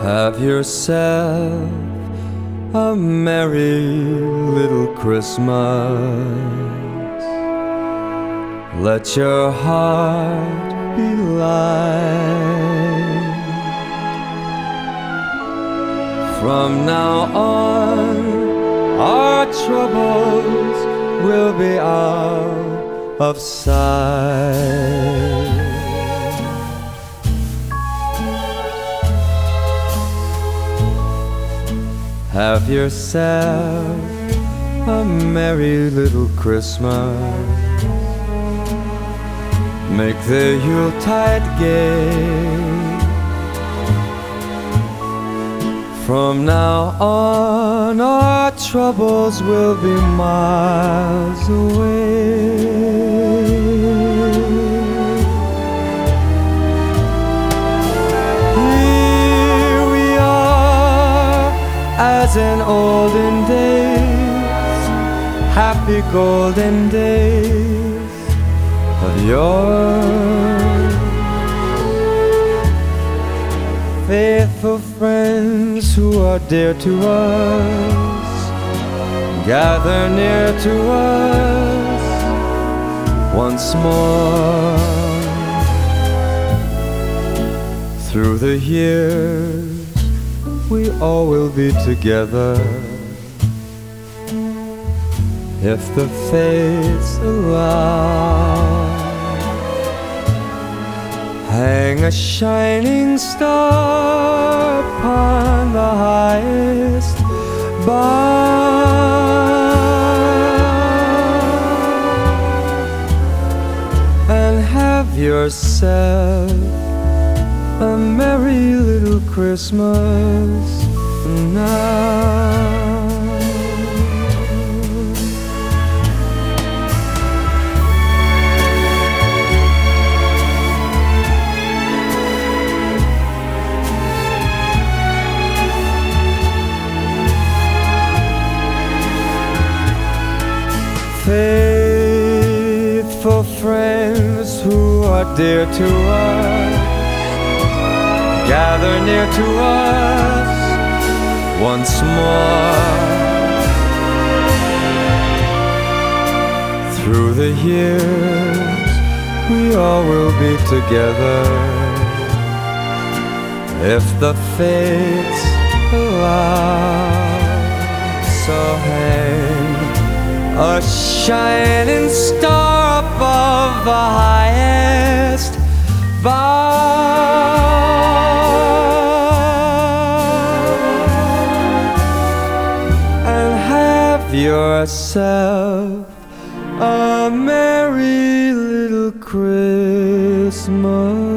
Have yourself a merry little Christmas. Let your heart be light. From now on, our troubles will be out of sight. Have yourself a merry little Christmas. Make the Yuletide gay. From now on, our troubles will be miles away. Here we are, as in olden days, happy golden days of yore. Faithful friends who are dear to us, gather near to us once more. Through the years, we all will be together, if the fates allow. Hang a shining star upon the highest bough, and have yourself a merry little Christmas now. Faithful friends who are dear to us, gather near to us once more. Through the years, we all will be together, if the fates allow. So hang a shining star above the highest bough, and have yourself a merry little Christmas.